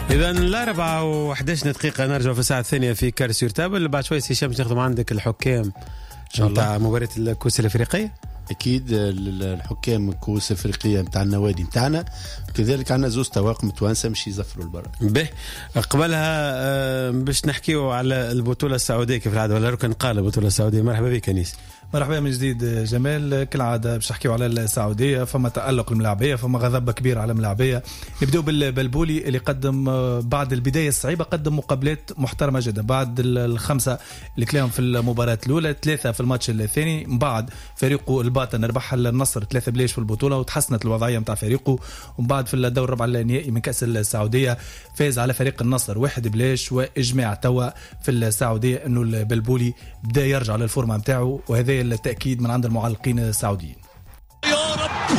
إذا الأربعة و11 دقيقة نرجع في الساعة الثانية في كارسيور تابل. بعد شوي سيشام نخدم عندك الحكام إن شاء الله مع مباراة الكؤوس الأفريقية. أكيد الحكام الكؤوس الأفريقية متاع النوادي متاعنا كذلك عنا زوز تواقم توانسة مش يزفروا البرا. به قبلها باش نحكيو على البطولة السعودية كيف العادة ولا ركن قال البطولة السعودية. مرحبا بك أنيس. مرحبا من جديد جمال. كالعادة باش نحكيو على السعودية. فما تألق الملاعبية، فما غضب كبير على الملاعبية. نبداو بالبلبولي اللي قدم بعد البداية الصعيبة قدم مقابلات محترمة جدا. بعد الخمسة اللي كلاهم في المباراة الأولى، 3 في الماتش الثاني. من بعد فريقه الباطن ربح النصر 3-0 في البطولة وتحسنت الوضعية متاع فريقه. ومن بعد في الدور الربع النهائي من كأس السعودية فاز على فريق النصر 1-0. وإجماع توا في السعودية إنه البلبولي بدأ يرجع للفورمة متاعه، وهذا التأكيد من عند المعلقين السعوديين. يا رب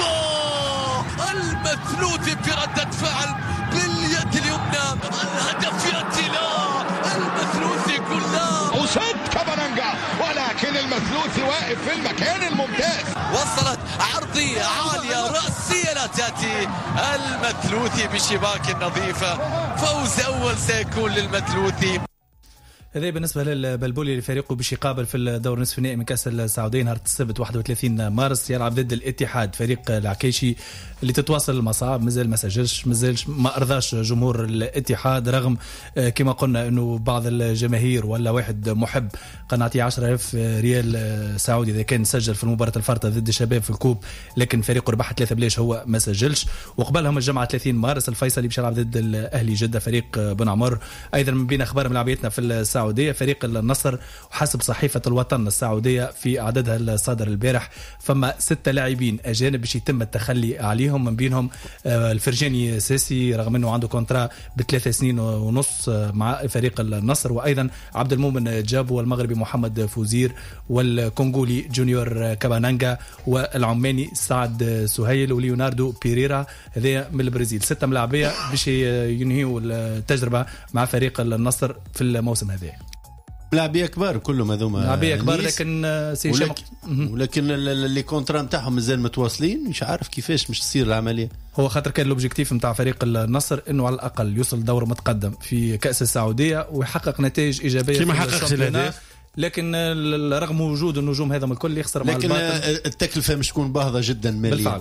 المثلوثي في ردة فعل باليد اليمنى، الهدف يأتي لا المثلوثي كلها وصد كابانانجا، ولكن المثلوثي واقف في المكان الممتاز. وصلت عرضية عالية رأسية لا تأتي، المثلوثي بشباك نظيفة. فوز أول سيكون للمثلوثي. هذا بالنسبة للبلبولي اللي فريقه باش يقابل في الدور نصف النهائي من كأس السعودية نهار السبت 31 مارس. يلعب ضد الاتحاد فريق العكيشي اللي تتواصل المصاعب. مازال ما سجلش، ما أرضاش جمهور الاتحاد، رغم كما قلنا أنه بعض الجماهير ولا واحد محب قال نعطيه 10,000 ريال سعودي إذا كان سجل في المباراة الفارطة ضد الشباب في الكوب، لكن فريقه ربح 3-0 هو ما سجلش. وقبلهم الجمعة 30 مارس الفيصلي باش يلعب ضد الأهلي جدة فريق بن عمر. أيضا من بين أخبار ملاعبيتنا في السعودية فريق النصر وحسب صحيفة الوطن السعودية في عددها الصادر البارح فما 6 لاعبين أجانب باش يتم التخلي عليهم. من بينهم الفرجاني ساسي رغم أنه عنده كونترا ب3 سنين ونص مع فريق النصر، وأيضا عبد المؤمن جابو والمغربي محمد فوزير والكونغولي جونيور كابانانجا والعماني سعد سهيل وليوناردو بيريرا. هذا من البرازيل. 6 ملاعبية باش ينهيوا التجربة مع فريق النصر في الموسم هذا. لاعبية كبار كلهم هذوما لاعبية كبار، لكن ولكن اللي كونترا نتاعهم مازال متواصلين. مش عارف كيفاش مش تصير العملية. هو خاطر كان الأوبجيكتيف نتاع فريق النصر إنه على الأقل يوصل دور متقدم في كأس السعودية ويحقق نتائج إيجابية. ما حققش الهدف، لكن رغم وجود النجوم هذا من الكل يخسر مع لكن التكلفة مش تكون باهظة جدا ماليا بالفعل.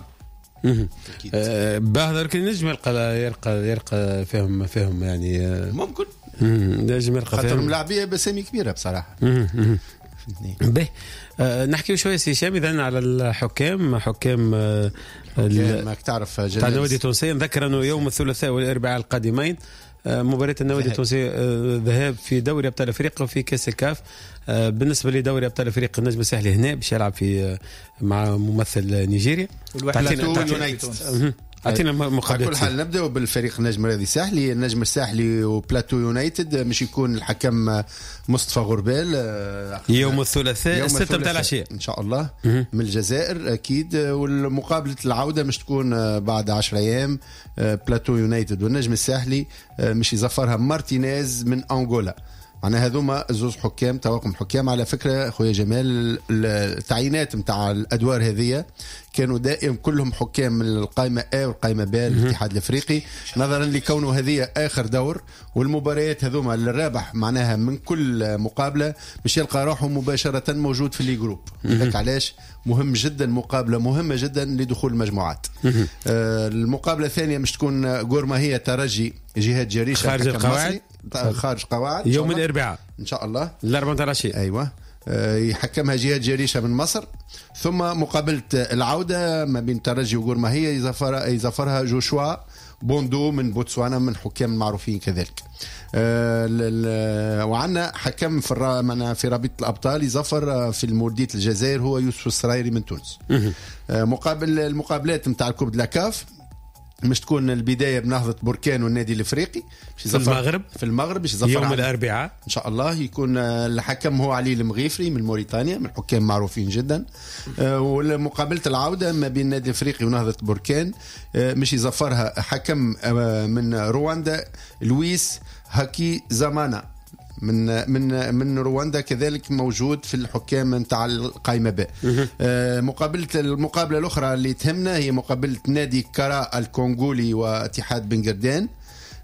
باهظ لكن نجم يلقى فيهم يعني ممكن نجم يلقى خاطر ملاعبية بسامي كبيرة بصراحة. به نحكي شوية سي هشام إذن على الحكام. حكام ماك تعرف تاع النوادي التونسية. نذكر أنه يوم الثلاثاء والأربعاء القادمين مباراة النوادي التونسية ذهاب في دوري أبطال أفريقيا وفي كأس الكاف. بالنسبة لدوري أبطال أفريقيا النجم الساحلي هنا باش يلعب في مع ممثل نيجيريا. أعطينا مقابلة. كل حال نبدأ بالفريق النجم الرياضي الساحلي. النجم الساحلي وبلاتو يونايتد مش يكون الحكم مصطفى غربال يوم الثلاثاء 6 متاع العشية إن شاء الله من الجزائر أكيد. والمقابلة العودة مش تكون بعد 10 أيام. بلاتو يونايتد والنجم الساحلي مش يزفرها مارتينيز من أنغولا. معناها هذوما زوز حكام تواقم حكام. على فكرة خويا جمال التعيينات متاع الأدوار هذه كانوا دائم كلهم حكام من القائمة A والقائمة B الاتحاد الأفريقي، نظرا لكونه هذه آخر دور. والمباريات هذوما الرابح معناها من كل مقابلة مش يلقى روحه مباشرة موجود في اللي جروب. لذلك علاش مهم جدا، مقابلة مهمة جدا لدخول المجموعات. المقابلة الثانية مش تكون غورماهية ترجي جهاد جريشة خارج القواعد، خارج قواعد يوم الأربعاء إن شاء الله الأربعاء العشية. أيوة يحكمها جهاد جريشة من مصر. ثم مقابلة العودة ما بين ترجي وغورماهية يزفرها جوشوا بوندو من بوتسوانا من حكام المعروفين كذلك. وعنا حكم في رابطة الأبطال يزفر في الموردية الجزائر هو يوسف السرايري من تونس. المقابلات متاع الكوب دلاكاف مش تكون البداية بنهضة بركان والنادي الافريقي في المغرب باش يوم الاربعاء ان شاء الله. يكون الحكم هو علي المغيفري من موريتانيا من حكام معروفين جدا. ومقابلة العودة ما بين النادي الافريقي ونهضة بركان مش يزفرها حكم من رواندا لويس هاكي زمانا من رواندا كذلك موجود في الحكام نتاع القائمة ب. المقابلة الأخرى اللي تهمنا هي مقابلة نادي كارا الكونغولي واتحاد بنغردان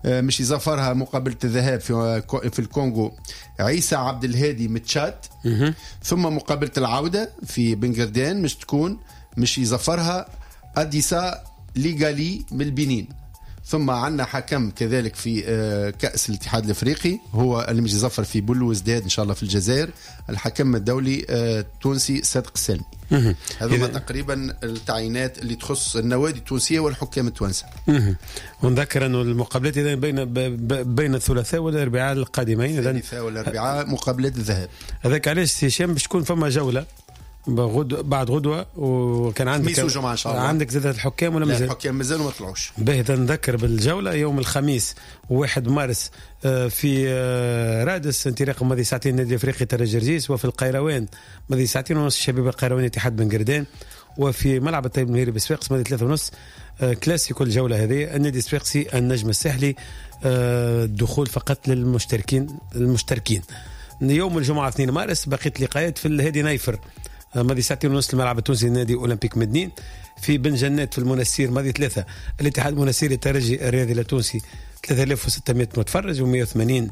مش يظفرها مقابلة الذهاب في الكونغو عيسى عبد الهادي من تشاد. ثم مقابلة العودة في بنغردان مش يظفرها أديسا ليغالي من البنين. ثم عندنا حكم كذلك في كأس الاتحاد الافريقي هو اللي مش يظفر في بلوزداد ان شاء الله في الجزائر، الحكم الدولي التونسي صادق السالمي. هذوما تقريبا التعيينات اللي تخص النوادي التونسيه والحكام التوانسه. ونذكر انه المقابلات اذا بين الثلاثاء والاربعاء القادمين، الثلاثاء والاربعاء مقابلات الذهاب. هذاك علاش هشام باش تكون فما جوله بعد غدوه، وكان عندك إن شاء الله. عندك زادة الحكام ولا مازال؟ الحكام مازالوا ما طلعوش. باهي نذكر بالجوله يوم الخميس 1 مارس في رادس انطلاق ماضي ساعتين النادي الافريقي ترجي رجيس، وفي القيروان ماضي ساعتين ونص الشباب القيرواني اتحاد بنغردان، وفي ملعب الطيب المهيري بصفاقس ماضي 3:30 كلاسيكو الجوله هذه النادي الصفاقسي النجم الساحلي. الدخول فقط للمشتركين يوم الجمعه 2 مارس بقيت لقاءات في الهادي نايفر ماضي ساعتين ونص الملعب التونسي النادي اولمبيك مدنين. في بن جنات في المنسير ماضي 3 الاتحاد المنسيري الترجي الرياضي التونسي 3600 متفرج و180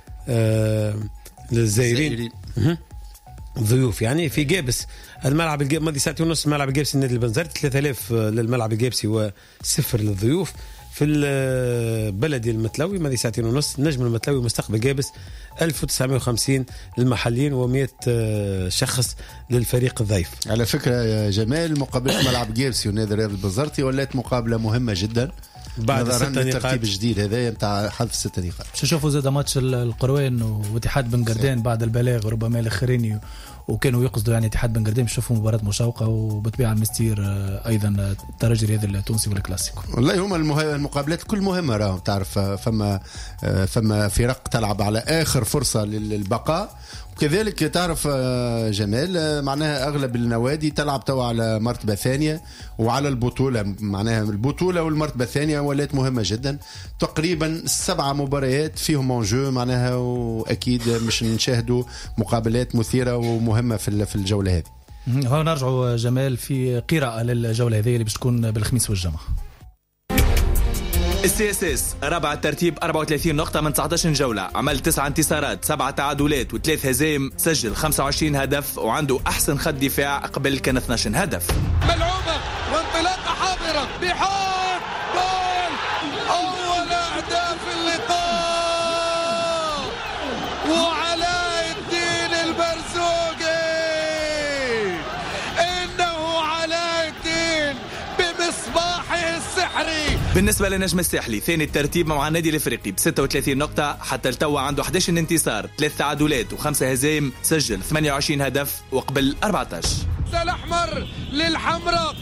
للزائرين ضيوف. يعني في جابس الملعب ماضي ساعتين ونص الملعب الجابسي النادي البنزرت 3000 للملعب الجابسي وصفر للضيوف. في البلدي المتلوي ماضي ساعتين ونص النجم المتلوي مستقبل جابس 1950 للمحلين و100 شخص للفريق الضيف. على فكرة يا جمال مقابلة ملعب جابسي ونادي الرياض البنزرتي ولات مقابلة مهمة جدا بعد الترتيب الجديد هذا نتاع حذف 6 نقاط. شوفوا زاد ماتش القروان واتحاد بنغردان بعد البلاغ ربما الاخرين وكانوا يقصدوا يعني اتحاد بنغردان يشوفوا مباراة مشوقة وبطبيعة المستير ايضا الترجي الرياضي التونسي والكلاسيكو. والله هما المقابلات كل مهمة راهم تعرف فما فرق تلعب على اخر فرصة للبقاء، وكذلك تعرف جمال معناها اغلب النوادي تلعب توا على مرتبة ثانية وعلى البطولة، معناها البطولة والمرتبة الثانية ولات مهمة جدا. تقريبا 7 مباريات فيهم انجو معناها، واكيد مش نشاهدوا مقابلات مثيرة ومهمة في الجولة هذه. هو نرجعوا جمال في قراءة للجولة هذه اللي باش تكون بالخميس والجمعة. السي اس اس رابع الترتيب 34 نقطة من 19 جولة، عمل 9 انتصارات 7 تعادلات و3 هزايم، سجل 25 هدف وعنده أحسن خط دفاع قبل كان 12 هدف. ملعوبة وانطلاقة حاضرة بحار جول، أول أهداف اللقاء وعلاء الدين البرزوقي. إنه علاء الدين بمصباحه السحري. بالنسبة للنجم الساحلي ثاني الترتيب مع النادي الافريقي ب 36 نقطة، حتى التوا عنده 11 انتصار 3 تعادلات و5 هزايم، سجل 28 هدف وقبل 14. الأحمر للحمراء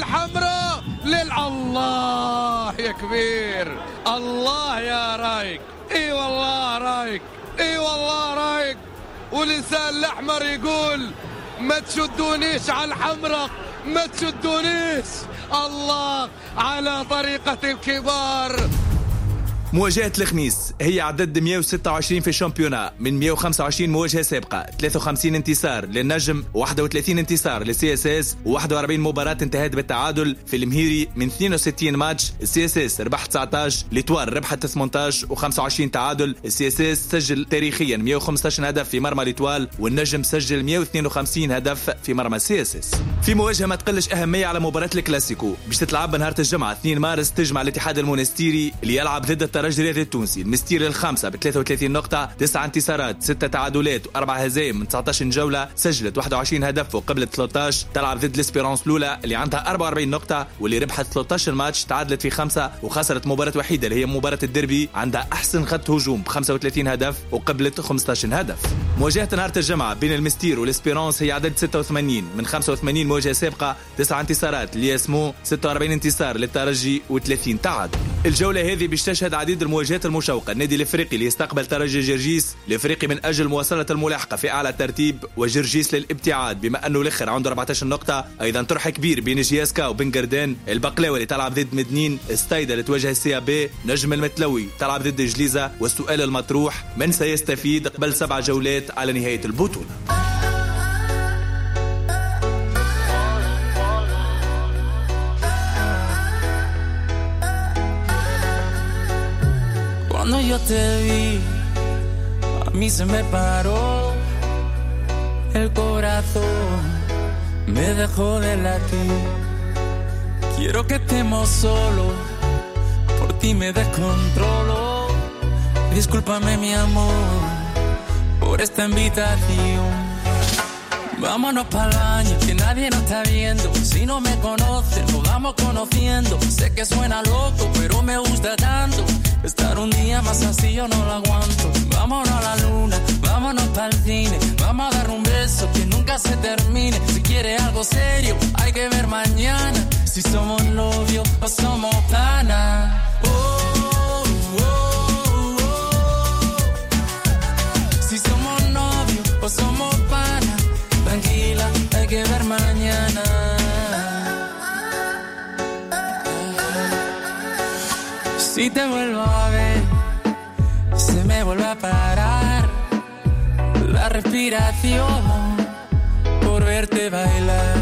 الله يا كبير، الله يا رايق، اي والله رايق، اي والله رايق. ولسان الأحمر يقول ما تشدونيش على الحمراء، ما تشدونيش، الله على طريقة الكبار. مواجهة الخميس هي عدد 126 في الشامبيونا من 125 مواجهة سابقة، 53 انتصار للنجم، 31 انتصار للسي اس اس، و41 مباراة انتهت بالتعادل. في المهيري من 62 ماتش السي اس اس ربح 19، ليتوار ربحت 18 و25 تعادل. السي اس اس سجل تاريخيا 115 هدف في مرمى ليتوال، والنجم سجل 152 هدف في مرمى السي اس اس. في مواجهة ما تقلش أهمية على مباراة الكلاسيكو باش تتلعب نهار الجمعة 2 مارس، تجمع الاتحاد المونستيري اللي يلعب ضد الترجي الرياضي التونسي. المستير الخامسة ب 33 نقطة، 9 انتصارات 6 تعادلات و4 هزايم من 19 جولة، سجلت 21 هدف وقبلت 13. تلعب ضد الاسبيرانس الأولى اللي عندها 44 نقطة واللي ربحت 13 ماتش، تعادلت في 5 وخسرت مباراة وحيدة اللي هي مباراة الديربي، عندها أحسن خط هجوم ب 35 هدف وقبلت 15 هدف. مواجهة نهار الجمعة بين المستير والاسبيرانس هي عدد 86 من 85 مواجهة سابقة، 9 انتصارات لياسمو، 46 انتصار للترجي و30 تعادل. الجولة هذه باش تشهد عديد المواجهات المشوقة. النادي الافريقي اللي يستقبل ترجي جرجيس، الافريقي من اجل مواصلة الملاحقة في اعلى الترتيب، وجرجيس للابتعاد بما انه الاخر عنده 14 نقطة. ايضا طرح كبير بين جياسكا وبنغردان، البقلاوي اللي تلعب ضد مدنين، ستايدا اللي تواجه السي بي، نجم المتلوي تلعب ضد جليزة. والسؤال المطروح من سيستفيد قبل 7 جولات على نهاية البطولة؟ yo te vi, a mí se me paró el corazón, me dejó de latir. Quiero que estemos solos, por ti me descontrolo. Discúlpame mi amor por esta invitación. Vámonos pa'l baño, que nadie nos está viendo. Si no me conocen, nos vamos conociendo. Sé que suena loco, pero me gusta tanto. Estar un día más así yo no lo aguanto. Vámonos a la luna, vámonos pa'l cine. Vamos a dar un beso que nunca se termine. Si quieres algo serio, hay que ver mañana. Si somos novios o somos panas. Oh, oh, oh, oh. Si somos novios o somos panas. Tranquila, hay que ver mañana. Si te vuelvo a ver, se me vuelve a parar la respiración por verte bailar.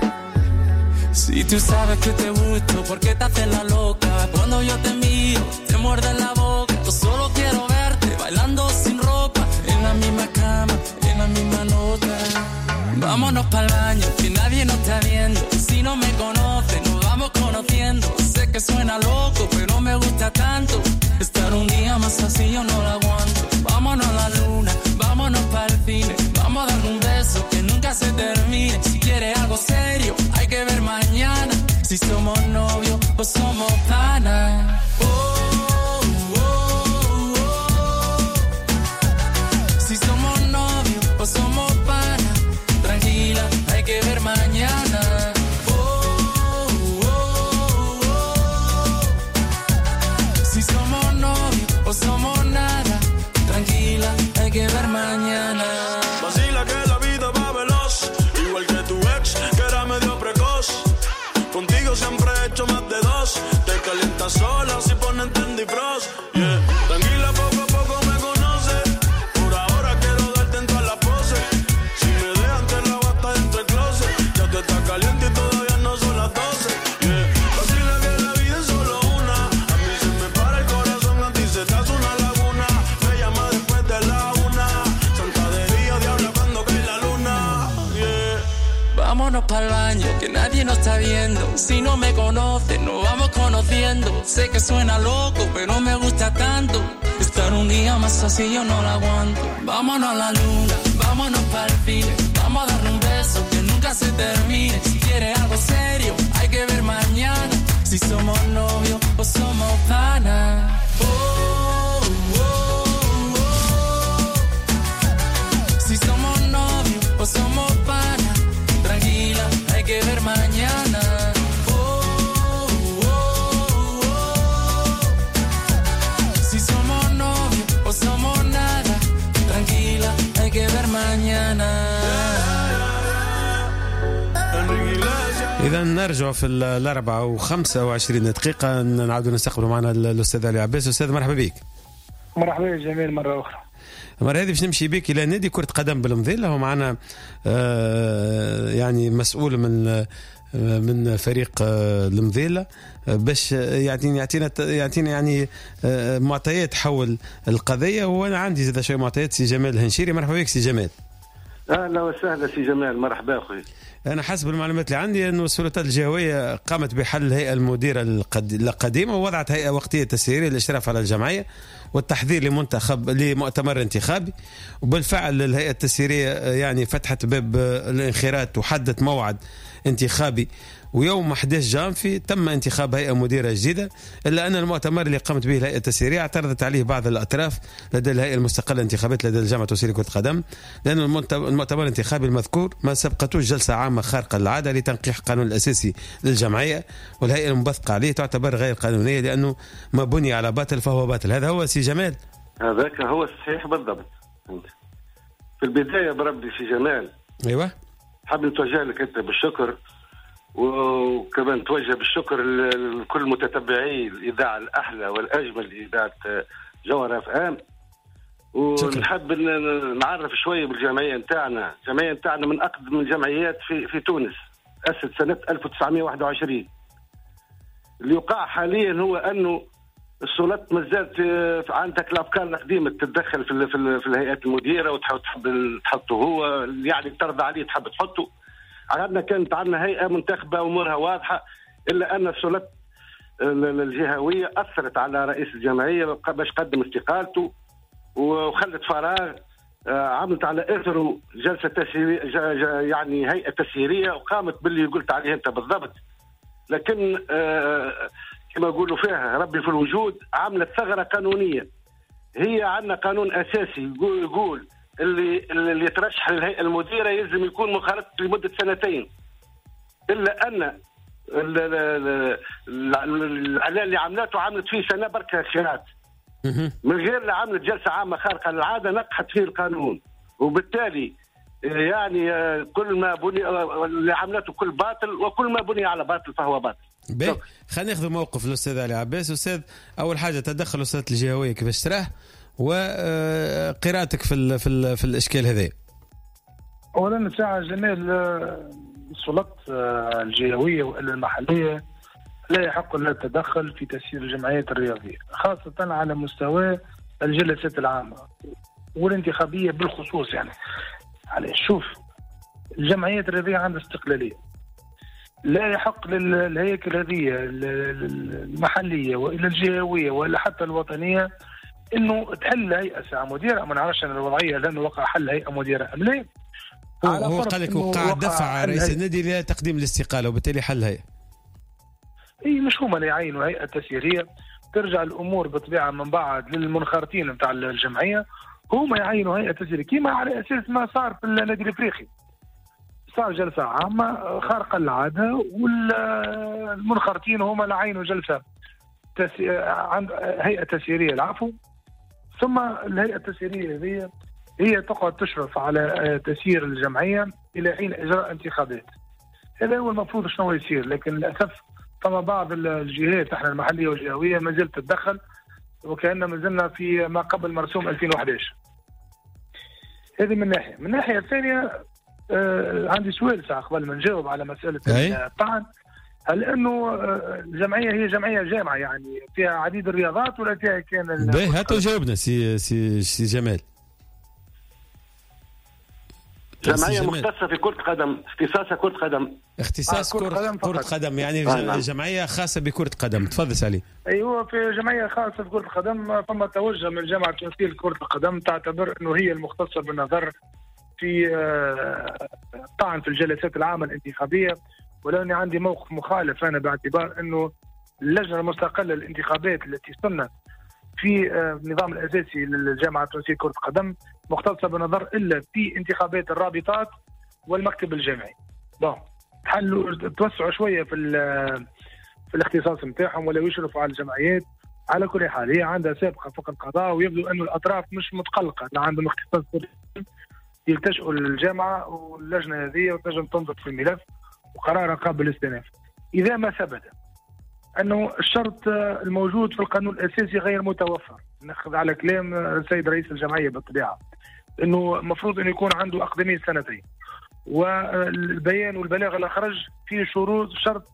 Si tú sabes que te gusto, ¿por qué te haces la loca? Cuando yo te miro, te muerde la boca. Yo solo quiero verte bailando sin ropa, en la misma cama, en la misma nota. Vámonos pa'l baño, que nadie nos está viendo. Si no me conocen, nos vamos conociendo. Sé que suena loco, pero me gusta tanto. Estar un día más así yo no lo aguanto. Vámonos a la luna, vámonos pa'l cine. Vamos a dar un beso que nunca se termine. Si quieres algo serio, hay que ver mañana. Si somos novios o somos panas. Oh, oh, oh, oh. Si somos novios o somos panas. Tranquila, hay que ver mañana. Oh, oh, oh, oh. Si somos novios o somos nada. Tranquila, hay que ver mañana. Vacila que la vida va veloz, igual que tu ex, que era medio precoz. Contigo siempre he hecho más de dos. Te calientas sola si ponen Trendy Frost. Yeah. Tranquila, poco a poco me conoces. Por ahora quiero darte en todas las poses. Si me dejan te la bata dentro del closet. Ya tú estás caliente y todavía no son las 12. Yeah. Vacila que la vida es solo una. A mí se me para el corazón, a ti se te hace una laguna. Me llama después de la 1. Santa de día, diabla cuando cae la luna. Yeah. Vámonos pa'l baño, que nadie nos está viendo. Si no me conocen, nos vamos conociendo. Sé que suena loco, pero me gusta tanto. Estar un día más así yo no lo aguanto. Vámonos a la luna, vámonos pa'l cine. Vamos a darle un beso que nunca se termine. Si quieres algo serio, hay que ver mañana. Si somos novios o somos panas. Oh, oh, oh, oh. Si somos novios o somos panas. Tranquila, hay que ver mañana. Oh, oh, oh, oh. Si somos novios o somos nada. Tranquila, hay que ver mañana. إذا نرجع في 4:25 دقيقة نعاودوا نستقبلوا معنا الأستاذ علي عباس. أستاذ مرحبا بك. مرحبا يا جميل مرة أخرى. المرة هذه باش نمشي بك إلى نادي كرة قدم بالمضيلة ومعنا يعني مسؤول من فريق المضيلة باش يعطينا يعني معطيات حول القضية. وأنا عندي زاد شوية معطيات. سي جمال الهنشيري. مرحبا بك سي جمال. أهلا وسهلا سي جمال. مرحبا أخوي. أنا حسب المعلومات اللي عندي أنه السلطات الجهوية قامت بحل الهيئة المديرة القديمة ووضعت هيئة وقتية تسييرية للإشراف على الجمعية والتحضير لمؤتمر انتخابي. وبالفعل الهيئة التسييرية يعني فتحت باب الانخراط وحدت موعد انتخابي. ويوم 11 جانفي تم انتخاب هيئة مديرة جديدة. إلا أن المؤتمر اللي قامت به الهيئة التسييرية اعترضت عليه بعض الأطراف لدى الهيئة المستقلة الانتخابات لدى الجامعة التونسية لكرة القدم، لأن المؤتمر الانتخابي المذكور ما سبقتوش جلسة عامة خارقة للعادة لتنقيح القانون الأساسي للجمعية، والهيئة المنبثقة عليه تعتبر غير قانونية لأنه ما بني على باطل فهو باطل. هذا هو سي جمال. هذاك هو الصحيح بالضبط. في البداية بربي سي جمال. أيوة. حاب نتوجه لك أنت بالشكر، وكمان توجه بالشكر لكل متتبعي الإذاعة الأحلى والأجمل إذاعة جوهر FM. ونحب نعرف شوية بالجمعية نتاعنا. الجمعية نتاعنا من أقدم الجمعيات في تونس، أسست سنة 1921. اللي يقع حاليا هو أنه السلطات مازالت عندك الافكار القديمه تتدخل في الهيئات المديره وتحب تحطه هو يعني ترضى عليه تحب تحطه. عندنا كانت عندنا هيئه منتخبه امورها واضحه، الا ان السلطات الجهويه اثرت على رئيس الجمعيه باش قدم استقالته وخلت فراغ، عملت على اثره جلسه تسييريه يعني هيئه تسييريه وقامت باللي قلت عليه انت بالضبط. لكن كما يقولوا فيها ربي في الوجود، عملت ثغره قانونيه. هي عندنا قانون اساسي يقول اللي يترشح للهيئه المديره يلزم يكون منخرط لمده 2 سنين، الا ان الاعلان اللي عملت فيه سنه بركه خيرات من غير لا عملت جلسه عامه خارقه للعاده نقحت فيه القانون، وبالتالي يعني كل ما بني اللي عملته كل باطل، وكل ما بني على باطل فهو باطل. خلينا ناخذ موقف الاستاذ علي عباس. استاذ، اول حاجه تدخل السلطات الجهويه كيفاش تراه وقراءتك في الاشكال هذا؟ اولا ساعه جمال السلطات الجهويه والا المحليه لا يحق لها التدخل في تسيير الجمعيات الرياضيه، خاصه على مستوى الجلسات العامه والانتخابيه بالخصوص. يعني شوف، الجمعيات الرياضيه عندها استقلاليه، لا يحق للهياكل هذه المحليه والا الجهويه ولا حتى الوطنيه انه تحل هيئه ساعه مديره. ما نعرفش الوضعيه لانه وقع حل هيئه مديره ام لا. هو قال لك وقع دفع رئيس النادي لتقديم الاستقاله وبالتالي حل هيئه. اي مش هما اللي يعينوا هيئه تسييريه، ترجع الامور بطبيعه من بعد للمنخرطين نتاع الجمعيه، هما يعينوا هيئه تسييريه كما على اساس ما صار في النادي الافريقي. صار جلسه عامه خارقه للعاده والمنخرطين هما اللي عينوا جلسه عند هيئه تسييريه العفو، ثم الهيئه التسييريه هذه هي تقعد تشرف على تسيير الجمعيه الى حين اجراء انتخابات. هذا هو المفروض شنو يصير، لكن للاسف فما بعض الجهات احنا المحليه والجهويه ما زالت تتدخل وكأننا ما زلنا في ما قبل مرسوم 2011. هذه من ناحيه. من الناحيه الثانيه عندي سؤال ساعه قبل ما نجاوب على مساله الطعن. هل انه الجمعيه هي جمعيه جامعه يعني فيها عديد الرياضات ولا فيها كان هاتوا جاوبنا سي جمال. جمعيه مختصه في كره قدم، اختصاصها كره قدم. اختصاص كره قدم يعني جمعيه خاصه بكره قدم. تفضل سالي. ايوه، في جمعيه خاصه بكره القدم. ثم توجه من الجامعه التونسيه لكره القدم تعتبر انه هي المختصه بالنظر في طعن في الجلسات العامه الانتخابيه، ولو اني عندي موقف مخالف انا باعتبار انه اللجنه المستقله للانتخابات التي سنت في النظام الاساسي للجامعه التونسيه كره القدم مختصه بنظر الا في انتخابات الرابطات والمكتب الجامعي. حلوا توسعوا شويه في الاختصاص نتاعهم ولا يشرفوا على الجمعيات. على كل حال هي عندها سابقه فوق القضاء، ويبدو انه الاطراف مش متقلقه، لا عندهم اختصاص يلتجئوا للجامعه واللجنه هذه وتنجم تنظر في الملف وقرار قابل للاستئناف. اذا ما ثبت انه الشرط الموجود في القانون الاساسي غير متوفر، ناخذ على كلام السيد رئيس الجمعيه بالطبيعه انه المفروض انه يكون عنده اقدميه 2 سنين، والبيان والبلاغ اللي خرج فيه شرط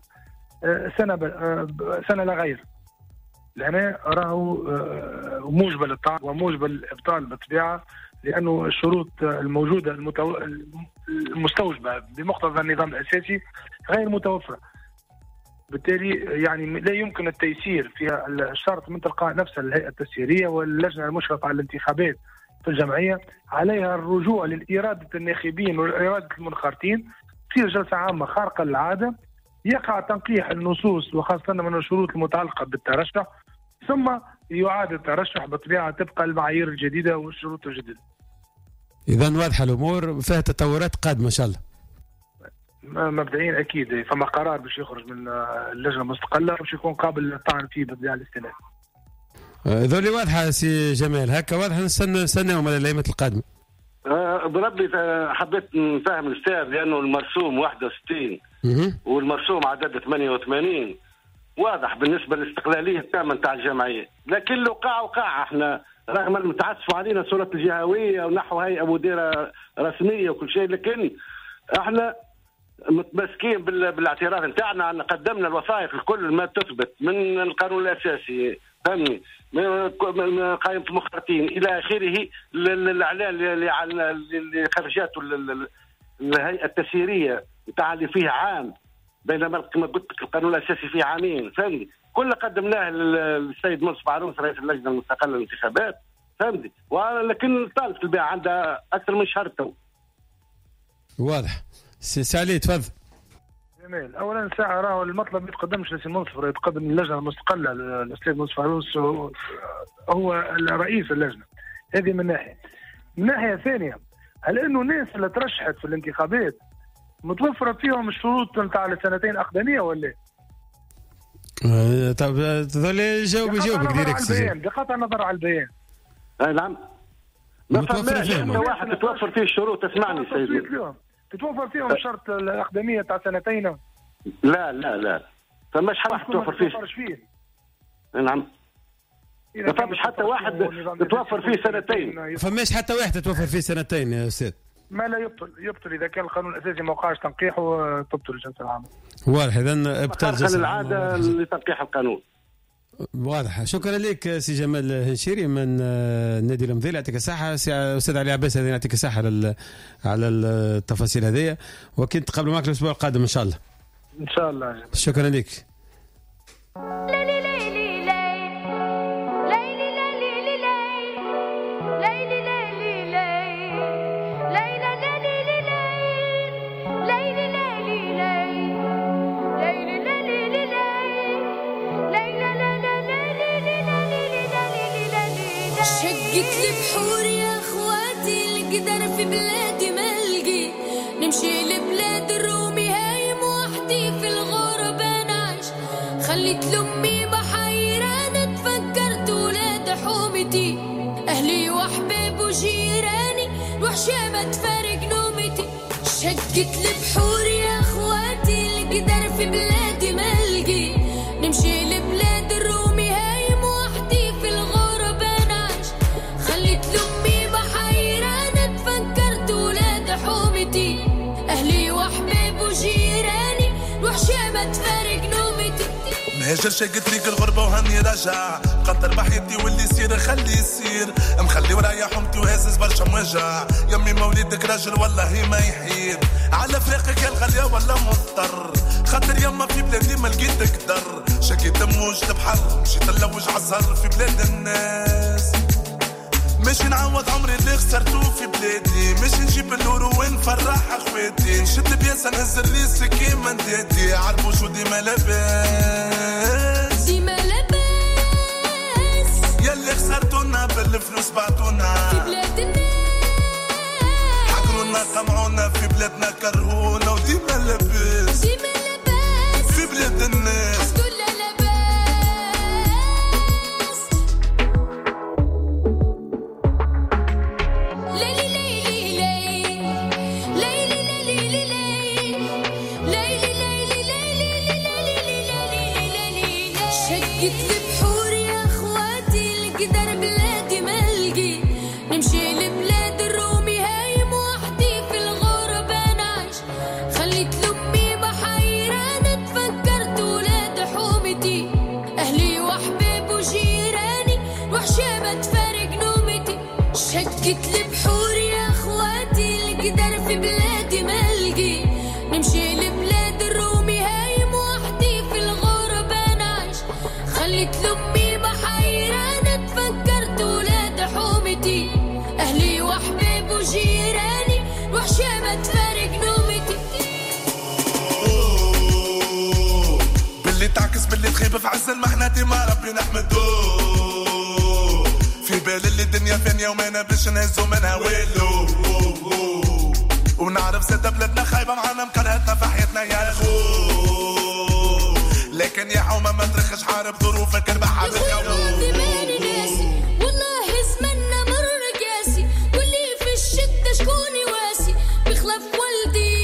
سنه لا غير. لهنا راهو موجب للطعن وموجب الابطال بالطبيعه، لانه الشروط الموجوده المستوجبه بمقتضى النظام الاساسي غير متوفره. بالتالي يعني لا يمكن التيسير في الشرط من تلقاء نفسها الهيئه التسييريه واللجنه المشرفه على الانتخابات في الجمعيه عليها الرجوع لإرادة الناخبين وإرادة المنخرطين في جلسة عامة خارقة للعادة، يقع تنقيح النصوص وخاصة من الشروط المتعلقة بالترشح، ثم يعاد الترشح بطبيعة تبقى المعايير الجديدة والشروط الجديدة. إذا واضحة الأمور، فيها تطورات قادمة إن شاء الله. مبدئيا أكيد فما قرار باش يخرج من اللجنة المستقلة باش يكون قابل للطعن فيه بطبيعة الاستئناف. ذولي واضحة سي جمال، هكا واضحة. نستناهم على الأيامات القادمة. بربي حبيت نفهم الأستاذ لأنه المرسوم 61 والمرسوم عدد 88 واضح بالنسبة للاستقلالية التامة نتاع الجمعية، لكن لو وقع احنا رغم المتعسف علينا صورة الجهوية ونحو هيئة مديرة رسمية وكل شيء، لكن احنا متمسكين بالاعتراف نتاعنا أن قدمنا الوثائق الكل ما تثبت من القانون الأساسي فهمني قائمة المخرطين إلى آخره. الإعلان اللي خرجته الهيئة التسييرية بتاع اللي فيه عام، بينما كما قلت لك القانون الأساسي فيه عامين. فهمني كل قدمناه للسيد منصف عروس رئيس اللجنة المستقلة للانتخابات. فهمني ولكن طالب البيع عندها أكثر من شهر تو. واضح. سالي تفضل. جميل. اولا ساعه راهو المطلب ما يتقدمش لسي منصف، يتقدم اللجنه المستقله. الاستاذ منصف عروس هو رئيس اللجنه. هذه من ناحيه. من ناحيه ثانيه، هل انه الناس اللي ترشحت في الانتخابات متوفره فيهم الشروط نتاع السنتين الاقدميه ولا؟ طب تظل جاوبك ديريكت بقطع النظر على البيان. نعم. ما فهمناش واحد تتوفر فيه الشروط. اسمعني سيدي، تتوفر فيهم شرط الأقدمية تاع سنتين؟ لا فماش حد واحد توفر فيه. نعم ما فماش حتى واحد تتوفر فيه سنتين. فماش حتى واحد تتوفر فيه سنتين يا أستاذ. ما لا يبطل إذا كان القانون الأساسي ما وقعش تنقيحه تبطل الجلسة العامة. واضح. إذا ابطل الجلسة العادة لتنقيح القانون. واضح. شكرا لك سي جمال هنشيري من نادي المضيل. يعطيك الصحة. أستاذ علي عباس هذا يعطيك الصحة على التفاصيل هذه، وكنت قبل معك الأسبوع القادم إن شاء الله. إن شاء الله. شكرا لك. شقت البحور يا اخواتي القدر في بلادي ملقي، نمشي لبلاد الرومي هايم وحدي في الغربة نعيش، خليت لأمي بحيران تفكرت ولاد حومتي، أهلي وحباب وجيراني الوحشة ما تفارق نومتي. شقت البحور يا اخواتي القدر في بلادي ملقي، نمشي لبلاد الرومي هايم وحدي في الغربة نعيش، خليت لأمي بحيران تفكرت ولاد حومتي، أهلي وحباب وجيراني الوحشة ما تفارق نومتي. مهاجر شقت ليك الغربة وهني رجع، قدر بحياتي واللي يصير خلي يصير، مخلي ورايا حومتي وهازز برشا موجع، يمي مولدك راجل والله ما يحير، على فراقك يا الغالية ولا مضطر، خاطر يما في بلادي ما لقيتك در، شكيت موج البحر مشيت نلوج عالزهر في بلاد الناس، مش نعوض عمري اللي خسرته في بلادي، مش نجيب النور ونفرح اخواتي، نشد بياسة نهز الريس كيما ندادي، عالبوش وديما لاباس ديما لاباس، ياللي خسرتونا بالفلوس بعتونا في بلاد الناس، حكرونا قمعونا في بلادنا كرهونا وديما لاباس ديما لاباس في بلاد الناس. شقت البحور يا اخواتي القدر في بلادي ملقي، نمشي لبلاد الرومي هايم وحدي في الغربة نعيش، خليت لأمي بحيران تفكرت ولاد حومتي، أهلي وحباب وجيراني الوحشة ما تفارق نومتي. باللي تعكس باللي تخيب في عز المحنة ديما ربي نحمدوه، في بالي اللي الدنيا فانية ومانا باش نهزو منها ويلو، ونعرف زاد بلادنا خايبة معانا مكرهتنا في حياتنا يا خو، لكن يا حومة ما ترخش حارب ظروفك اربحها بالقوة. والله زمنا مر قاسي، واللي في الشدة شكون يواسي بخلاف والدي.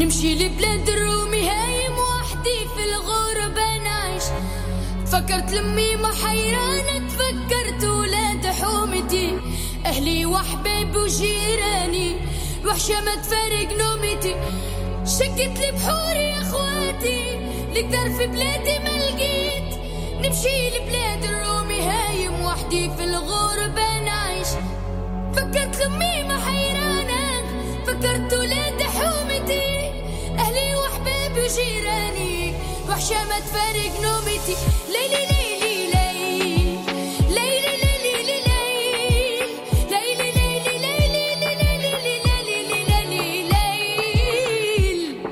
نمشي لبلاد الرومي هايم وحدي في الغربة نعيش. فكرت لمي ما حيرانة تفكرت ولاد حومتي أهلي وحبايبي وجيراني وحشة ما تفارق نومتي. شكت لي بحوري يا اخواتي لقدر في بلادي ما لقيت. نمشي لبلاد الرومي هايم وحدي في الغربة نعيش. فكرت لمي ما حيرانة فكرت ولاد حومتي أهلي وحبابي وجيراني وحشة ما تفارق نومتي. ليلي ليلي ليل ليلي ليلي ليل ليلي ليلي ليلي ليل.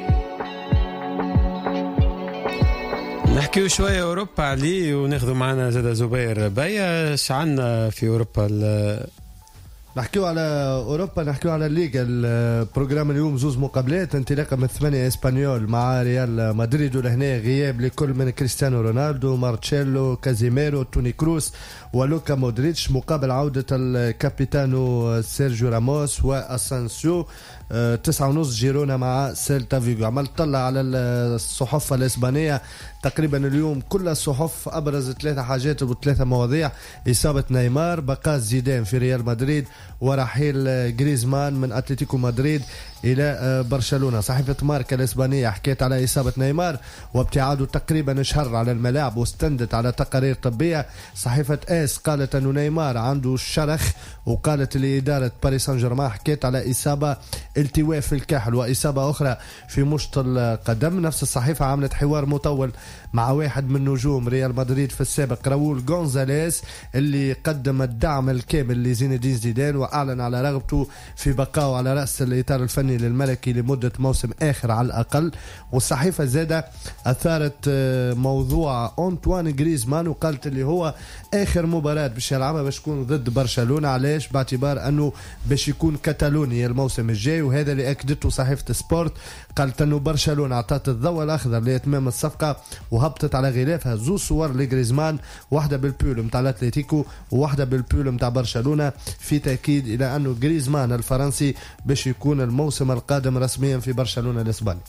نحكيو شوية أوروبا علي وناخذوا معنا زاد زبير بايا. شعنا في أوروبا نحكيو على أوروبا، نحكيو على الليغا. البروغرام اليوم زوز مقابلات انطلاقا من 8 اسبانيول مع ريال مدريد، ولهنا غياب لكل من كريستيانو رونالدو، مارتشيلو، كازيميرو، توني كروس ولوكا مودريتش، مقابل عودة الكابيتانو سيرجيو راموس واسانسيو. 9:30 جيرونا مع سيلتا فيغو. عملت طلع على الصحف الإسبانية تقريبا اليوم كل الصحف أبرز 3 حاجات و3 مواضيع: إصابة نيمار، بقاء زيدان في ريال مدريد، ورحيل غريزمان من أتلتيكو مدريد إلى برشلونة. صحيفة ماركا الإسبانية حكيت على إصابة نيمار وابتعاده تقريبا شهر على الملاعب واستندت على تقارير طبية. صحيفة آس قالت أنه نيمار عنده شرخ، وقالت لإدارة باريس سان جيرمان حكيت على إصابة التواء في الكاحل وإصابة أخرى في مشط القدم. نفس الصحيفة عملت حوار مطول مع واحد من نجوم ريال مدريد في السابق، راؤول غونزاليز، اللي قدم الدعم الكامل لزين الدين زيدان وأعلن على رغبته في بقائه على رأس الإطار الفني للملكي لمدة موسم آخر على الأقل. والصحيفة زادة أثارت موضوع أنطوان غريزمان وقالت اللي هو آخر مباراة باش يلعبها باش تكون ضد برشلونة. علاش؟ باعتبار أنه باش يكون كتالونيا الموسم الجاي، وهذا اللي أكدته صحيفة سبورت. قالت أنه برشلونة أعطت الضوء الأخضر لإتمام الصفقة وهبطت على غلافها زو صور لغريزمان، واحدة بالبول متاع الأتليتيكو وواحدة بالبول متاع برشلونة، في تأكيد إلى أنه غريزمان الفرنسي باش يكون الموسم القادم رسميا في برشلونة الإسباني.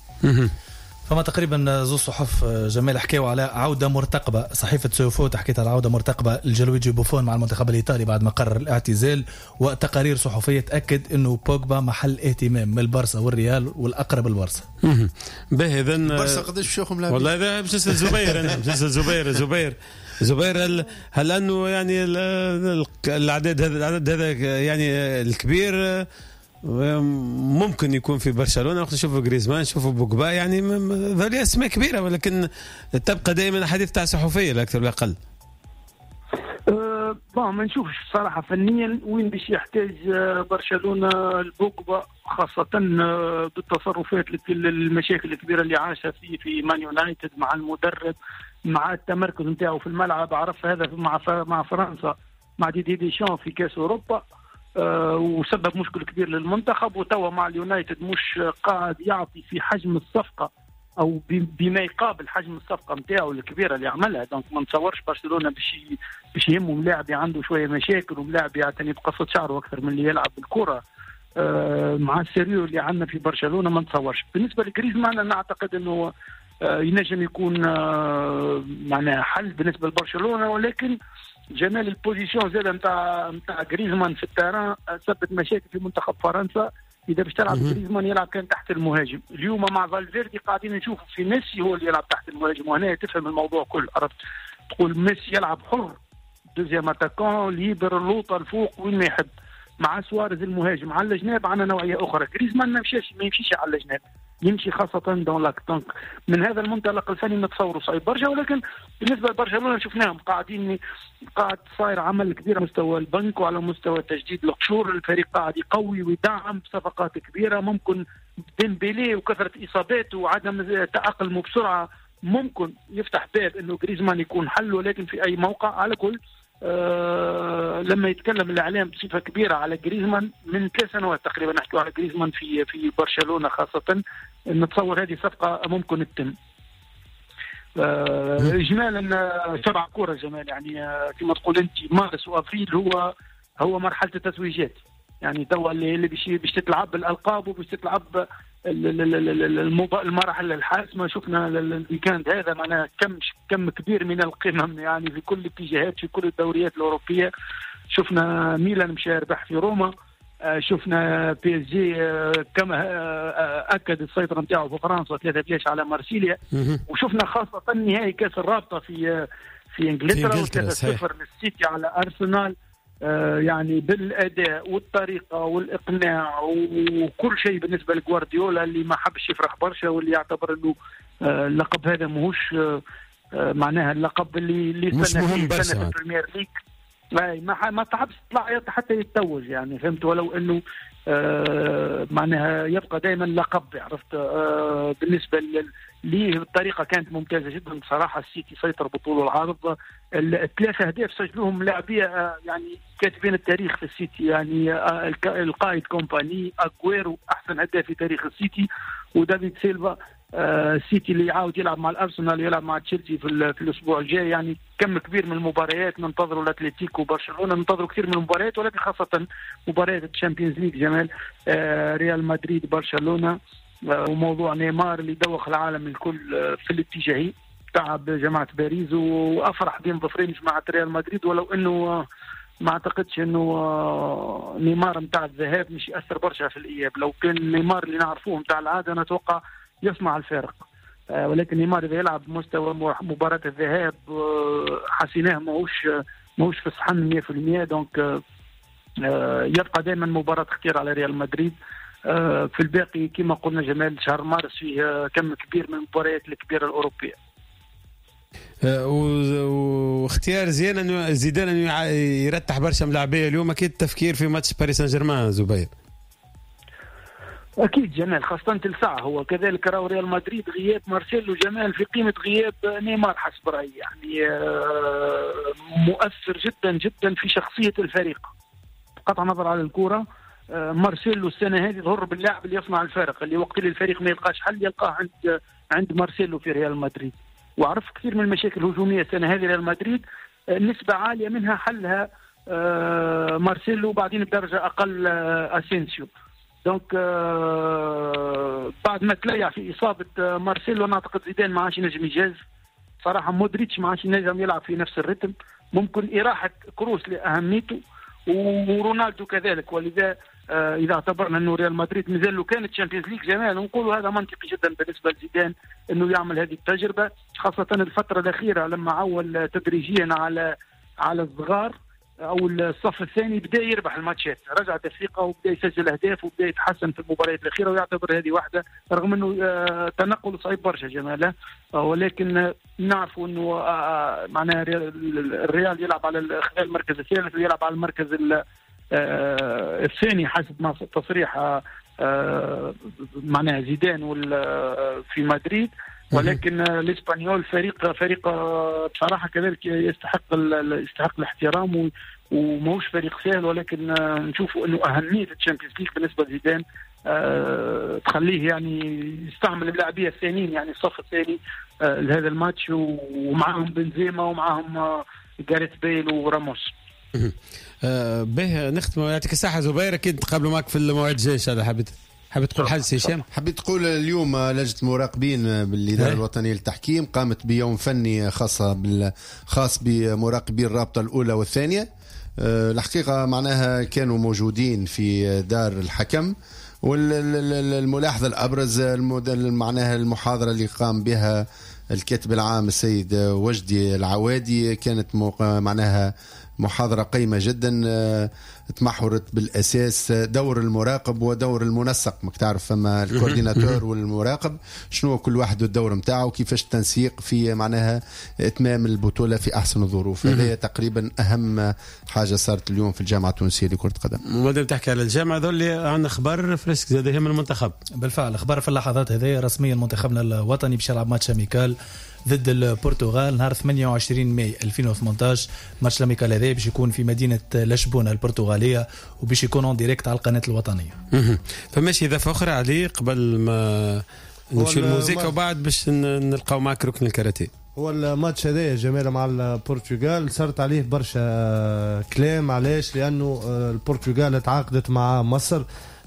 فما تقريبا زو صحف جمال حكاوا على عودة مرتقبة. صحيفة سوفوت حكيت على عودة مرتقبة لجلويجي بوفون مع المنتخب الإيطالي بعد ما قرر الاعتزال، وتقارير صحفية تأكد أنه بوجبا محل اهتمام من البارسا والريال والأقرب البارسا. به إذن البارسا قداش باش ياخذ لاعبين؟ والله إذا باش نسأل زبير أنا باش نسأل زبير هل أنه يعني العدد هذا يعني الكبير ممكن يكون في برشلونة؟ وقت نشوفوا غريزمان نشوفوا بوجبا، يعني ذولي اسماء كبيرة، ولكن تبقى دائما حديث تاع صحفية لا أكثر ولا أقل. ما نشوفش صراحة فنيا وين باش يحتاج برشلونة البوجبا، خاصة بالتصرفات المشاكل الكبيرة اللي عاشها في مان يونايتد مع المدرب، مع التمركز نتاعو في الملعب. عرف هذا مع فرنسا مع ديدي ديشان في كاس أوروبا، وسبب مشكل كبير للمنتخب. وتوا مع اليونايتد مش قاعد يعطي في حجم الصفقة او بما يقابل حجم الصفقة نتاعو الكبيرة اللي عملها. دونك ما نتصورش برشلونة باش يهمه ملاعب عنده شوية مشاكل وملاعب يعتني بقصة شعره اكثر من اللي يلعب بالكرة. مع السيريو اللي عندنا في برشلونة ما نتصورش. بالنسبة لغريزمان انا اعتقد انه ينجم يكون معناها حل بالنسبة لبرشلونة، ولكن جمال البوزيشن زاد نتاع غريزمان في التيران سبب مشاكل في منتخب فرنسا. اذا باش تلعب غريزمان يلعب كان تحت المهاجم. اليوم مع فالفيردي قاعدين نشوفوا في ميسي هو اللي يلعب تحت المهاجم، وهنا تفهم الموضوع كله. عرفت تقول ميسي يلعب حر دوزيام اتاكون ليبر اللوطه الفوق وين ما يحب، مع سواريز المهاجم. على الجناب عندنا نوعيه اخرى. غريزمان ما يمشيش على الجناب، يمشي خاصة دون لاك. دونك من هذا المنطلق الفني نتصوروا صعيب برشا، ولكن بالنسبة لبرشلونة شفناهم قاعد صاير عمل كبير على مستوى البنك وعلى مستوى تجديد القشور. الفريق قاعد يقوي ويدعم بصفقات كبيرة. ممكن ديمبيلي وكثرة إصاباته وعدم تأقلمه بسرعة ممكن يفتح باب إنه غريزمان يكون حل، ولكن في أي موقع. على كل لما يتكلم الإعلام بصفة كبيرة على غريزمان من 3 سنوات تقريبا نحكوا على غريزمان في برشلونة خاصة، نتصور هذه صفقة ممكن تتم. إجمالا 7 كورة جمال، يعني كما تقول أنت مارس وأبريل هو مرحلة التتويجات. يعني توا اللي باش تتلعب بالألقاب وباش تتلعب المراحل الحاسمه. شفنا الويكاند هذا معناها كم كبير من القمم يعني في كل الاتجاهات في كل الدوريات الاوروبيه. شفنا ميلان مشى يربح في روما، شفنا بي اس جي كما اكد السيطره نتاعو في فرنسا 3-0 على مارسيليا، وشفنا خاصه نهائي كاس الرابطه في انجلترا 3-0 للسيتي على ارسنال. يعني بالاداء والطريقه والاقناع وكل شيء بالنسبه لجوارديولا اللي ما حبش يفرح برشا، واللي يعتبر انه اللقب هذا ماهوش معناها اللقب اللي مش مهم برشا سنه البريمير ليج. ما تعبش طلع حتى يتوج يعني فهمت، ولو انه معناها يبقى دائما لقب عرفت. بالنسبه ليه الطريقه كانت ممتازه جدا بصراحه. السيتي سيطر بطول العرض، 3 أهداف سجلوهم لاعبيه يعني كاتبين التاريخ في السيتي يعني. القائد كومباني، اغويرو احسن هداف في تاريخ السيتي، ودافيد سيلفا. السيتي اللي يعاود يلعب مع الارسنال ويلعب مع تشيلسي في الاسبوع الجاي. يعني كم كبير من المباريات ننتظروا الاتليتيكو وبرشلونه، ننتظروا كثير من المباريات، ولكن خاصه مباريات الشامبيونز ليج جمال. ريال مدريد برشلونه، وموضوع نيمار اللي دوخ العالم الكل في الاتجاهي. تعب جماعه باريس وافرح بين ظفرين جماعه ريال مدريد، ولو انه ما اعتقدش انه نيمار نتاع الذهاب مش ياثر برشا في الاياب. لو كان نيمار اللي نعرفوه نتاع العاده انا اتوقع يصنع الفارق، ولكن نيمار اذا يلعب بمستوى مباراه الذهاب حسيناه ماهوش في الصحن 100%. دونك يبقى دائما مباراه اختيار على ريال مدريد. في الباقي كما قلنا جمال شهر مارس فيه كم كبير من المباريات الكبيره الاوروبيه. واختيار زيدان انه يرتح برشا ملاعبيه اليوم. اكيد التفكير في ماتش باريس سان جيرمان زبير. اكيد جمال، خاصه تلسع هو كذلك راهو ريال مدريد غياب مارسيلو جمال في قيمه غياب نيمار حسب رايي يعني مؤثر جدا جدا في شخصيه الفريق قطع نظر على الكره. مارسيلو السنه هذه ظهر باللاعب اللي يصنع الفارق، اللي وقت اللي الفريق ما يلقاش حل يلقاه عند مارسيلو في ريال مدريد. وعرف كثير من المشاكل الهجوميه السنه هذه ريال مدريد نسبه عاليه منها حلها مارسيلو، وبعدين بدرجه اقل اسينسيو. دونك بعد ما تليع في اصابه مارسيلو انا اعتقد زيدان ما عادش ينجم يجاز صراحه. مودريتش ما عادش ينجم يلعب في نفس الرتم، ممكن اراحه كروس لاهميته ورونالدو كذلك. ولذا اذا اعتبرنا انه ريال مدريد مازال له كانت تشامبيونز ليج جمال نقولوا هذا منطقي جدا بالنسبه لزيدان انه يعمل هذه التجربه، خاصه الفتره الاخيره لما عول تدريجيا على الصغار او الصف الثاني بدا يربح الماتشات، رجع تفريقه وبدا يسجل اهداف وبدا يتحسن في المباريات الاخيره، ويعتبر هذه واحده رغم انه تنقل صعيب برشا جماله، ولكن نعرفوا انه معناها الريال يلعب على المركز الثالث ويلعب على المركز الثاني حسب ما تصريح معناها زيدان في مدريد. ولكن الاسبانيول فريق بصراحه كذلك يستحق الاحترام وماهوش فريق سهل، ولكن نشوفوا انه اهميه الشامبيونز ليج بالنسبه لزيدان تخليه يعني يستعمل اللاعبيه الثانيين يعني الصف الثاني لهذا الماتش، ومعهم بنزيما ومعهم جاريث بيل وراموس. به نختم. يعطيك الصحه زبير، اكيد نتقابلوا معك في الموعد الجاي ان شاء الله. حبيت تقول حاجه هشام؟ حبيت تقول اليوم لجنه المراقبين بالاداره الوطنيه للتحكيم قامت بيوم فني خاص بمراقبي الرابطه الاولى والثانيه. الحقيقه معناها كانوا موجودين في دار الحكم، والملاحظه الابرز معناها المحاضره اللي قام بها الكاتب العام السيد وجدي العوادي كانت معناها محاضرة قيمة جدا تمحورت بالأساس دور المراقب ودور المنسق. ما تعرف فما الكورديناتور والمراقب شنو كل واحد الدور متاعه وكيفاش التنسيق في معناها إتمام البطولة في أحسن الظروف. هذا تقريبا أهم حاجة صارت اليوم في الجامعة التونسية لكرة القدم. مادام تحكي على الجامعة ذولي عندنا أخبار فريسك زاد من المنتخب. بالفعل أخبار في اللحظات هذه رسميا منتخبنا الوطني باش يلعب ماتش أميكال ضد البرتغال نهار 28 ماي 2018. ماتش الاميكال هذا باش يكون في مدينه لشبونه البرتغاليه وباش يكون اون ديريكت على القناه الوطنيه. فماشي اضافه اخرى عليه قبل ما نمشي الموسيقى وبعد باش نلقاو معك ركن الكاراتيه. هو الماتش هذا يا جماعه مع البرتغال صارت عليه برشا كلام. علاش؟ لانه البرتغال تعاقدت مع مصر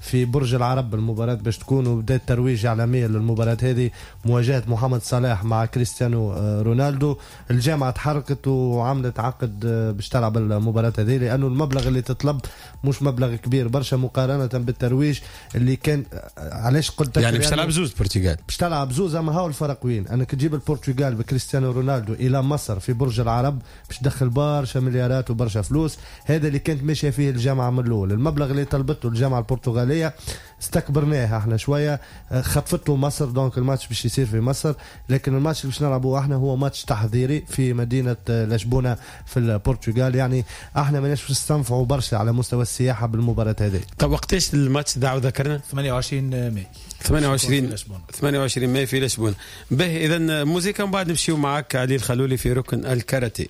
في برج العرب المباراة باش تكون، وبدأت ترويج إعلامية للمباراة هذه، مواجهة محمد صلاح مع كريستيانو رونالدو. الجامعة تحركت وعملت عقد باش تلعب المباراة هذه، لأنه المبلغ اللي تطلب مش مبلغ كبير برشا مقارنة بالترويج اللي كان. علاش قلت يعني باش تلعب زوز البرتغال، باش تلعب زوز، أما هاو الفرق وين؟ أنك تجيب البرتغال بكريستيانو رونالدو إلى مصر في برج العرب باش تدخل برشا مليارات وبرشا فلوس. هذا اللي كانت ماشية فيه الجامعة من الأول. المبلغ اللي طلبته الجامعة البرتغالية استكبرناها احنا شوية، خطفت له مصر، دونك الماتش باش يصير في مصر، لكن الماتش اللي باش نلعبوه احنا هو ماتش تحضيري في مدينة لشبونة في البرتغال. يعني احنا ماناش نستنفعوا برشا على مستوى السياحة بالمباراة هذه. طب وقتاش الماتش دعوا ذكرنا؟ 28 ماي 28 ماي في لشبونة. به اذا موسيقى، وبعد نمشيو معك علي الخلولي في ركن الكاراتيه.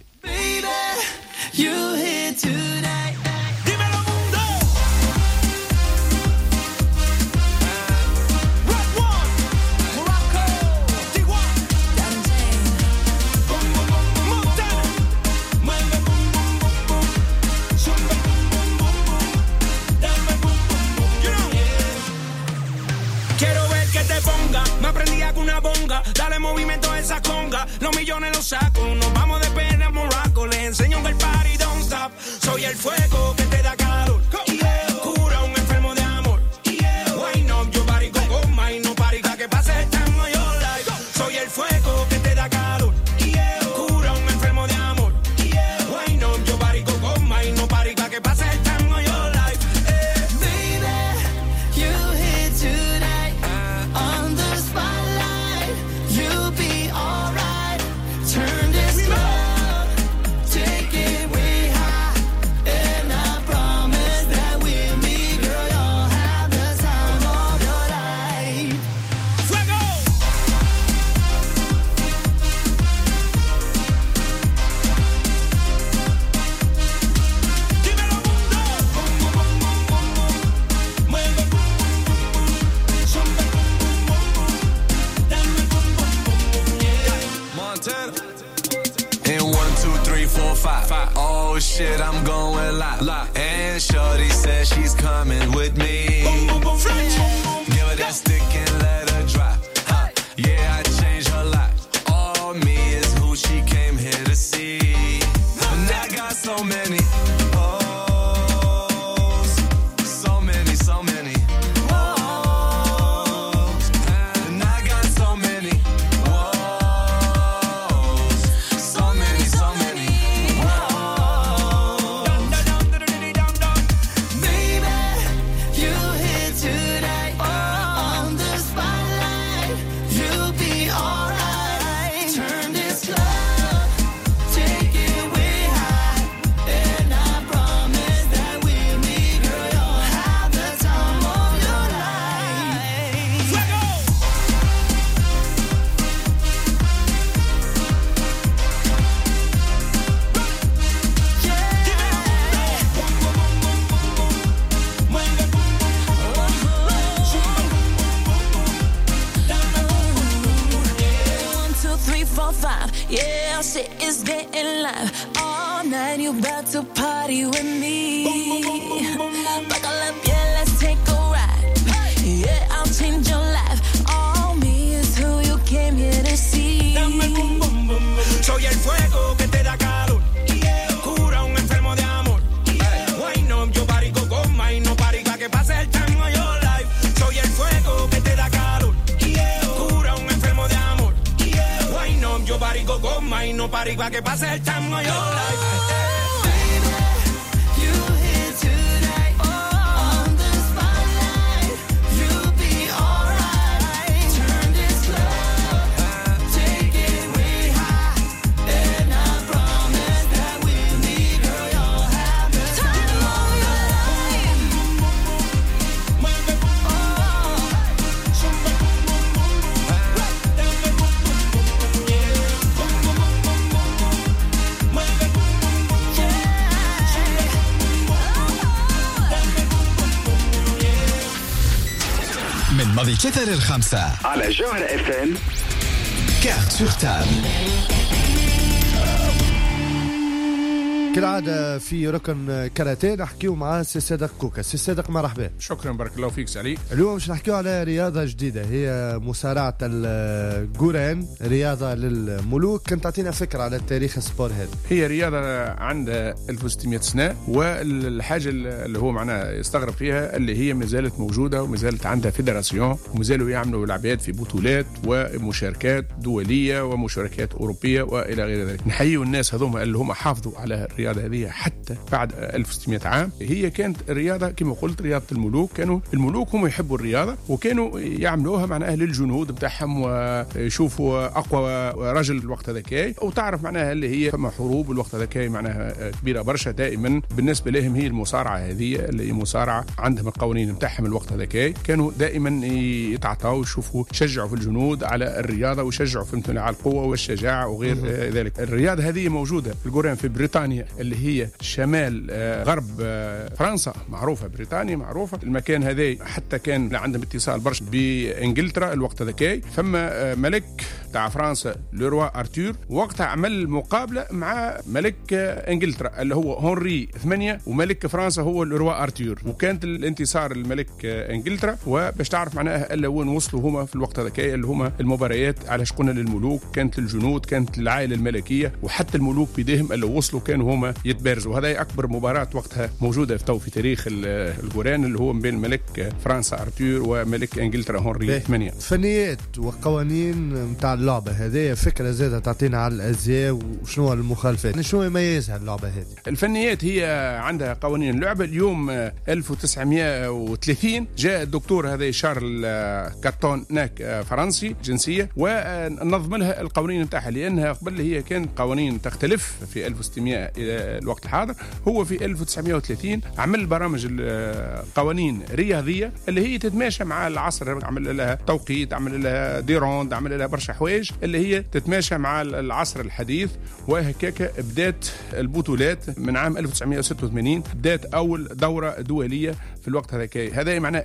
Me aprendí con una bonga, dale movimiento a esa conga. Los millones los saco, nos vamos de pena a Morocco. Les enseño que el party don't stop. Soy el fuego que te da calor, cura un enfermo de amor. Why not, yo party con goma y no party pa' que pase el tango yo life. Soy el fuego que te da calor, cura un enfermo de amor. Why not, yo party con goma y no party pa' que pase el tango yo life. Baby, you hit tonight. On the spotlight, you'll be alright. Turn this club, take it way high, and I promise that we'll meet, girl, you'll have the time of your life. Fuego! Dímelo, mundo. Bum, bum, bum, bum, bum, bum. Mueve, bum, bum, bum, bum. Zumba, bum, bum, bum, bum. Dame, bum, bum, bum, bum, yeah. Montana. In 1, 2, 3, 4, 5. Oh shit, I'm going live. And shorty says she's coming with me. Give her that stick and let her drop. Yeah, I changed her life. All me is who she came here to see. And I got so many. So many. And I got so many. So many. Baby, you hit tonight. On the spotlight, you'll be alright. Turn this club, take it way high, and I promise that we'll meet, girl, you'll have the time of your life. Fuego! Mueve, bum, bum, bum, bum. Zumba, bum, bum, bum, bum. Dame, bum, bum, bum, yeah. 1, 2, 3, 4, 5. Yeah, shit is getting live. All night you about to party with me. Buckle up, yeah, let's take a ride. Yeah, I'll change your life. All me is who you came here to see. Dame bum bum bum bum. Soy el fuego que te da calor, cura un enfermo de amor. Why not, yo party con goma y no party pa' que pase el tango yo life. Soy el fuego que te da calor, cura un enfermo de amor. Why not, yo party con goma y no party pa' que pase el tango yo life. Baby, you hit tonight. On the spotlight, you'll be alright. Turn this club, take it way high, and I promise that we'll meet, girl, you'll have the time of your life. Mueve, bum, bum, bum. Zumba, bum, bum, bum, bum. Dame, bum, bum, bum, bum, yeah. Bum, bum, bum, bum, bum, bum. Mueve, bum, bum, bum, bum. Zumba, bum, bum, bum, bum. Dame, bum, bum, bum, bum, yeah. من ماضي 3 لل5 على جوهر اف ام. كارت سور تابل. كالعادة في ركن كاراتيه نحكيو مع سي صادق كوكا. سي صادق مرحبا. شكرا بارك الله فيك سعلي. اليوم باش نحكيو على رياضة جديدة هي مصارعة الجوران، رياضة للملوك. كنت تعطينا فكرة على تاريخ السبور هذا. هي رياضة عندها 1600 سنة، والحاجة اللي هو معناها يستغرب فيها اللي هي مازالت موجودة ومازالت عندها فيدراسيون ومازالوا يعملوا العباد في بطولات ومشاركات دولية ومشاركات أوروبية وإلى غير ذلك. نحيوا الناس هذوما اللي هم حافظوا على الرياضة هذه حتى بعد 1600 عام. هي كانت الرياضة كما قلت رياضة الملوك، كانوا الملوك هم يحبوا الرياضة وكانوا يعملوها معناها للجنود بتاعهم ويشوفوا أقوى رجل الوقت هذاك، وتعرف معناها اللي هي فما حروب الوقت هذاك معناها كبيرة برشا. دائما بالنسبة لهم هي المصارعة هذه اللي هي مصارعة عندهم القوانين بتاعهم الوقت هذاك، كانوا دائما يتعطوا ويشوفوا يشجعوا في الجنود على الرياضة ويشجعوا في على القوة والشجاعة وغير ذلك. الرياضة هذه موجودة الجوران في بريطانيا اللي هي شمال غرب فرنسا، معروفة بريطانيا معروفة. المكان هذا حتى كان عندهم اتصال برشا بإنجلترا الوقت هذاك. فما ملك تاع فرنسا لو روا أرتور وقتها عمل مقابلة مع ملك إنجلترا اللي هو هنري 8 وملك فرنسا هو لو روا أرتور، وكانت الانتصار الملك إنجلترا. وباش تعرف معناها الا وين وصلوا هما في الوقت هذاك اللي هما المباريات على شقنا للملوك، كانت الجنود كانت العائلة الملكية وحتى الملوك بيدهم اللي وصلوا كانوا هما يتبارزوا. هذا أكبر مباراة وقتها موجودة في تاريخ الجوران اللي هو بين ملك فرنسا أرتور وملك إنجلترا هنري 8. فنيات وقوانين متاع اللعبة هذه فكرة زادة تعطينا على الأزياء وشنو المخالفات، شنو يميزها اللعبة هذه؟ الفنيات هي عندها قوانين اللعبة. اليوم 1930 جاء الدكتور هذا شارل كاتوناك فرنسي جنسية ونظم لها القوانين نتاعها، لأنها قبل هي كانت قوانين تختلف في 1600 إلى الوقت الحاضر. هو في 1930 عمل برامج القوانين رياضية اللي هي تتماشى مع العصر، عمل لها توقيت، عمل لها ديروند، عمل لها برشا حوايج اللي هي تتماشى مع العصر الحديث. وهكاك بدات البطولات من عام 1986 بدات أول دورة دولية في الوقت هذا معناه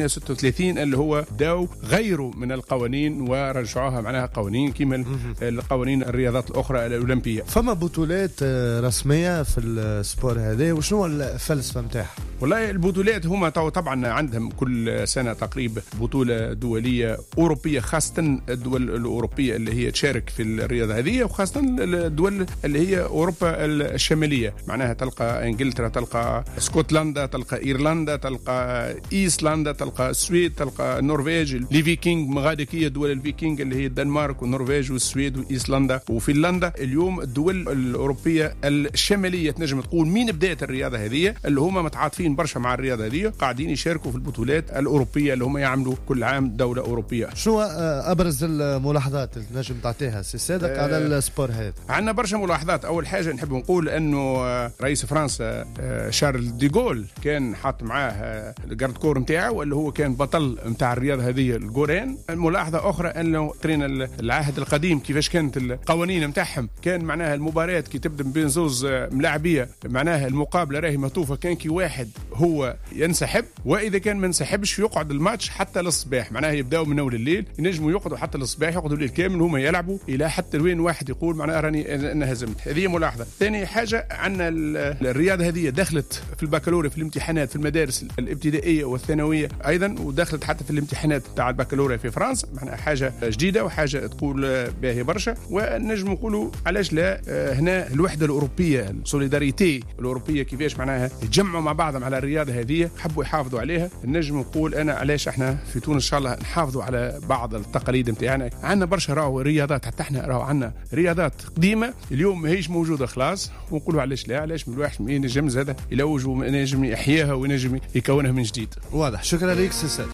1936 اللي هو بداوا غيروا من القوانين ورجعوها معناها قوانين كما القوانين الرياضات الأخرى الأولمبية. فما بطولات رسمية في السبور هذا وشنو الفلسفة متاعها؟ والله البطولات هما طبعا عندهم كل سنة تقريبا بطولة دولية أوروبية، خاصة الدول الأوروبية اللي هي تشارك في الرياضة هذه، وخاصة الدول اللي هي أوروبا الشمالية. معناها تلقى إنجلترا، تلقى اسكتلندا، تلقى إيرلندا، تلقى إيسلندا، تلقى السويد، تلقى النرويج. الفيكينج مغادكية دول الفيكينج اللي هي الدنمارك والنرويج والسويد وإيسلندا وفنلندا. اليوم الدول الأوروبية الشمالية تنجم تقول مين بداية الرياضة هذه اللي هم متعاطفين برشا مع الرياضة هذه، قاعدين يشاركوا في البطولات الأوروبية اللي هم يعملوا كل عام دولة أوروبية. شو أبرز الملاحظات اللي نجم تعطيها سي صادق على السبور هذا؟ عندنا برشا ملاحظات. أول حاجة نحب نقول أنه رئيس فرنسا شارل دي جول كان حاط معاه الجارد كور نتاعه واللي هو كان بطل نتاع الرياضة هذه الجوران. الملاحظة أخرى أنه قرينا العهد القديم كيفاش كانت القوانين نتاعهم، كان معناها المباريات كي تبدأ بين زوز ملاعبية معناها المقابلة راهي مطوفة، كان كي واحد هو ينسحب وإذا كان ما انسحبش يقعد الماتش حتى للصباح. معناها يبدأوا من أول الليل ينجموا يقعدوا حتى للصباح، يقعدوا الليل كامل هم يلعبوا إلى حتى وين واحد يقول معناها راني أنا هزمت. هذه ملاحظة. ثاني حاجة عندنا الرياضة هذه دخلت في البكالوريا في الامتحانات في المدارس الابتدائية والثانوية أيضا، ودخلت حتى في الامتحانات تاع البكالوريا في فرنسا. معناها حاجة جديدة وحاجة تقول باهي برشا. ونجم نقولوا علاش لا هنا الوحدة الأوروبية السوليداريتي الأوروبية كيفاش معناها يتجمعوا مع بعضهم على الرياضة هذه، حبوا يحافظوا عليها. نجم نقول أنا علاش احنا في تونس إن شاء الله نحافظوا على بعض التقاليد نتاعنا. عندنا برشا راهو رياضات، حتى احنا راهو عندنا رياضات قديمة اليوم ماهيش موجودة خلاص، ونقولوا علاش لا، علاش من الواحد ينجم زاد يلوج ونجم يحياها ونجم يكونها من جديد. واضح. شكرا لك سي